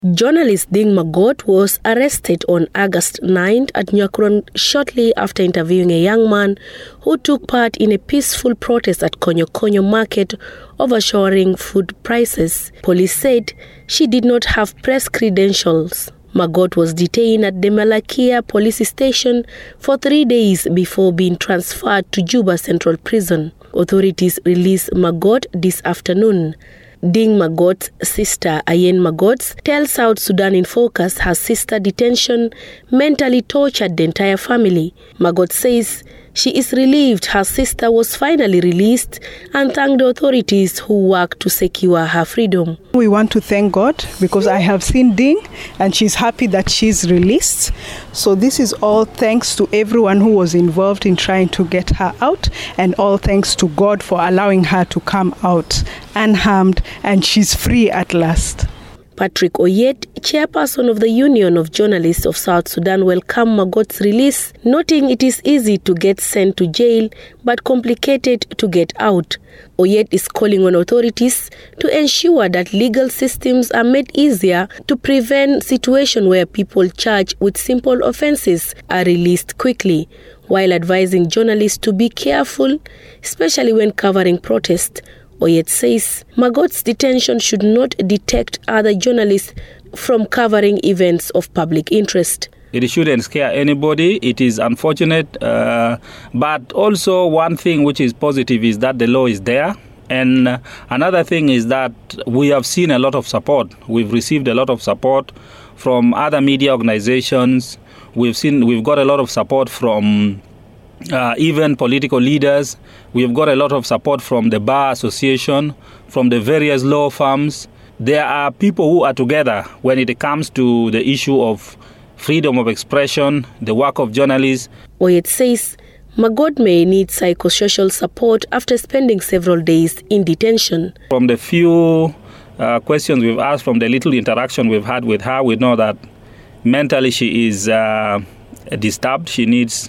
Journalist Ding Magot was arrested on August 9 at Nyakuron shortly after interviewing a young man who took part in a peaceful protest at Konyo Konyo market over soaring food prices. Police said she did not have press credentials. Magot was detained at the Malakia police station for 3 days before being transferred to Juba Central Prison. Authorities released Magot this afternoon. Ding Magot's sister, Ayen Magot, tells South Sudan in Focus her sister detention mentally tortured the entire family. Magot says she is relieved her sister was finally released and thanked the authorities who worked to secure her freedom. We want to thank God because I have seen Ding and she's happy that she's released. So this is all thanks to everyone who was involved in trying to get her out, and all thanks to God for allowing her to come out unharmed, and she's free at last. Patrick Oyet, chairperson of the Union of Journalists of South Sudan, welcomed Magot's release, noting it is easy to get sent to jail but complicated to get out. Oyet is calling on authorities to ensure that legal systems are made easier to prevent situations where people charged with simple offenses are released quickly, while advising journalists to be careful, especially when covering protests. Oyet says Magot's detention should not deter other journalists from covering events of public interest. It shouldn't scare anybody. It is unfortunate. But also one thing which is positive is that the law is there. And another thing is that we have seen a lot of support. We've received a lot of support from other media organizations. We've got a lot of support from even political leaders. We've got a lot of support from the Bar Association, from the various law firms. There are people who are together when it comes to the issue of freedom of expression, the work of journalists. Oyet says Magot may need psychosocial support after spending several days in detention. From the few questions we've asked, from the little interaction we've had with her, we know that mentally she is disturbed. She needs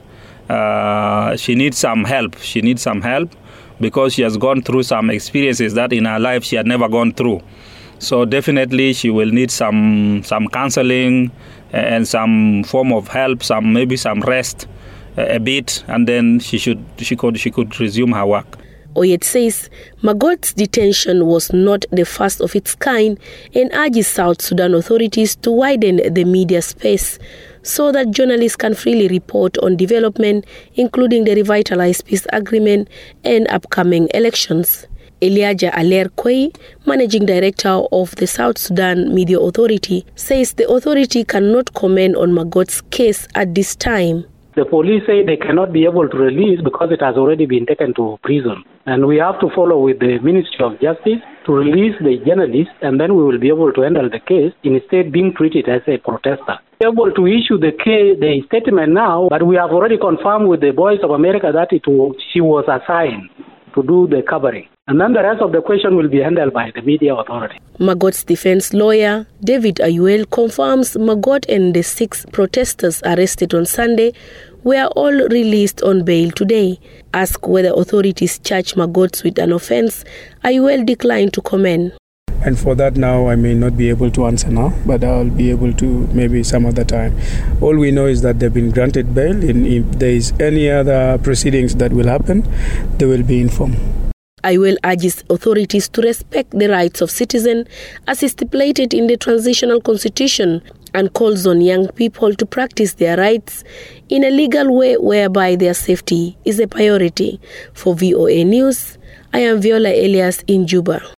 some help. She needs some help because she has gone through some experiences that in her life she had never gone through. So definitely she will need some counseling and some form of help, maybe some rest a bit, and then she could resume her work. Oyet says Magot's detention was not the first of its kind and urges South Sudan authorities to widen the media space so that journalists can freely report on development, including the revitalized peace agreement and upcoming elections. Eliaja Aler Kwei, managing director of the South Sudan Media Authority, says the authority cannot comment on Magot's case at this time. The police say they cannot be able to release because it has already been taken to prison. And we have to follow with the Ministry of Justice to release the journalist, and then we will be able to handle the case instead being treated as a protester. We are able to issue the statement now, but we have already confirmed with the Voice of America that she was assigned to do the covering. And then the rest of the question will be handled by the media authority. Magot's defense lawyer, David Ayuel, confirms Magot and the 6 protesters arrested on Sunday were all released on bail today. Asked whether authorities charge Magot with an offense, Ayuel declined to comment. And for that now, I may not be able to answer now, but I'll be able to maybe some other time. All we know is that they've been granted bail, and if there is any other proceedings that will happen, they will be informed. Ayuel urges authorities to respect the rights of citizens as stipulated in the transitional constitution and calls on young people to practice their rights in a legal way whereby their safety is a priority. For VOA News, I am Viola Elias in Juba.